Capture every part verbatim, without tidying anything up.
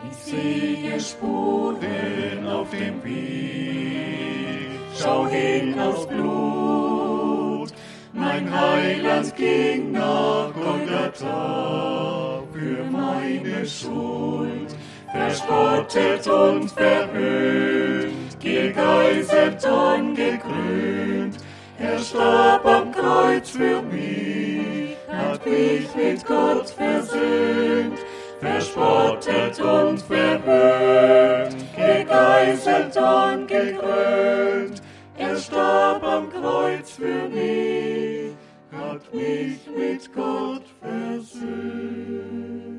Ich sehe Spuren auf dem Weg, schau hin aufs Blut. Mein Heiland ging nach Golgatha für meine Schuld. Verspottet und verhöhnt, gegeißelt und gekrönt. Er starb am Kreuz für mich, hat mich mit Gott versöhnt. Verspottet und verhöhnt, gegeißelt und gekrönt. Er starb am Kreuz für mich, hat mich mit Gott versöhnt.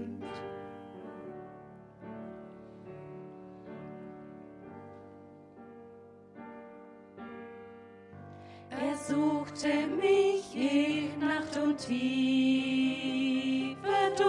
Er suchte mich in Nacht und tiefe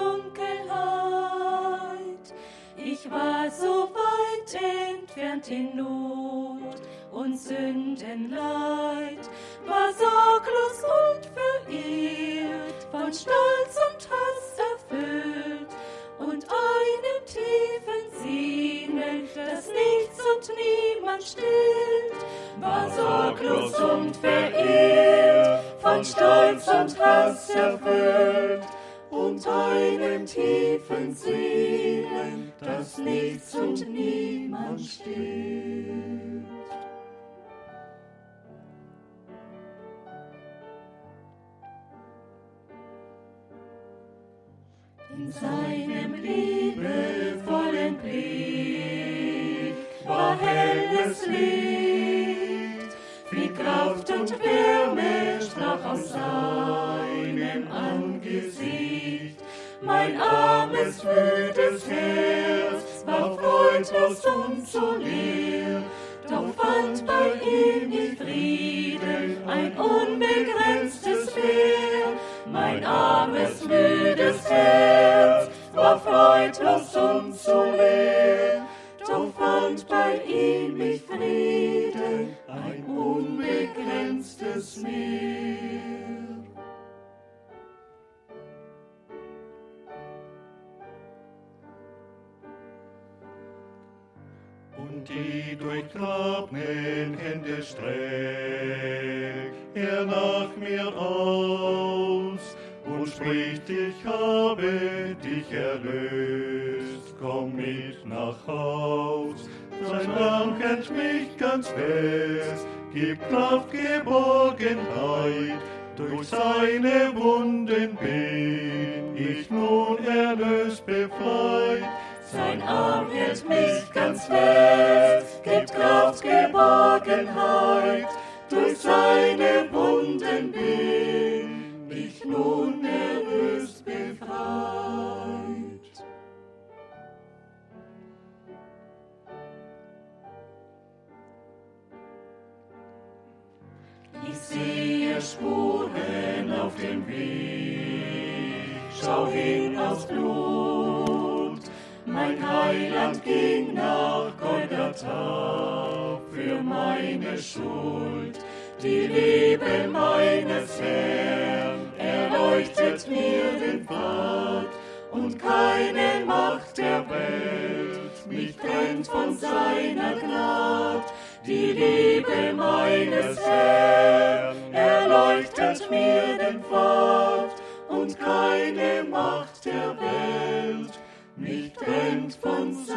Dunkelheit. Ich war so weit entfernt in Not und Sündenleid, war sorglos und verirrt, von Stolz und Hass erfüllt und einem tiefen Sehnen, das nichts und niemand stillt, war sorglos und verirrt, von Stolz und Hass erfüllt und einem tiefen Sehnen, das nichts und niemand stillt. In seinem liebevollen Blick war helles Licht, viel Kraft und Wärme sprach aus seinem Angesicht. Mein armes, müdes Herz war freudlos und so leer, doch fand bei ihm die Frieden ein unbegrenztes Meer. Mein armes, müdes Herz war freudlos und so leer, doch fand bei ihm ich Frieden, ein unbegrenztes Meer. Und die durchgrabenen Hände streckt er nach mir aus und spricht, ich habe dich erlöst, komm mit nach Haus. Sein Arm hält mich ganz fest, gibt Kraft, Geborgenheit, durch seine Wunden bin ich nun erlöst, befreit. Sein Arm hält mich ganz fest, gibt Kraft, Geborgenheit, durch seine Wunden bin ich nun erlöst, befreit. Ich sehe Spuren auf dem Weg, schau hin aufs Blut. Mein Heiland ging nach Golgatha für meine Schuld. Die Liebe meines Herrn erleuchtet mir den Pfad, und keine Macht der Welt mich trennt von seiner Gnad. Die Liebe meines Herrn erleuchtet mir den Pfad, und keine Macht der Welt mich trennt von seiner